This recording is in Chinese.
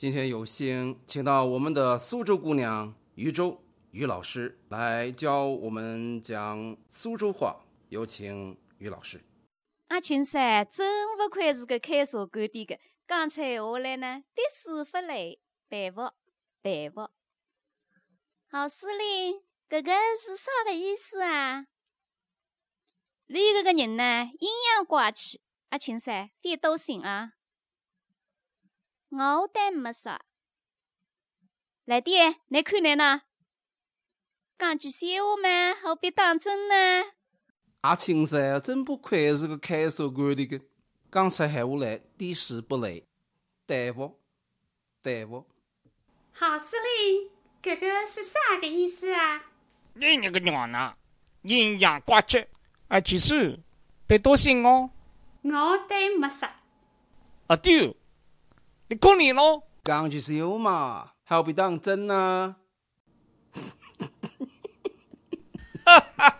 今天有幸请到我们的苏州姑娘于州于老师来教我们讲苏州话，有请于老师。 阿青噻，真不愧是个开茶馆的个，讲出闲话来呢，滴水不漏，佩服佩服。郝司令，这个是啥个意思啊？你这个人呢，阴阳怪气。阿青噻，别多心啊。我但没啥。来爹，你看来呢？讲句闲话嘛，何必当真呢？ 阿青噻，真不愧是个开茶馆的个，讲出闲话来滴水不漏，对不？对不？ 郝司令，这个是啥个意思啊？ 你那个娘呢？阴阳怪气，其实别多心哦。 我但没啥。 啊对，你可怜咯。 讲句闲话嘛，何必当真呢？ 哈哈。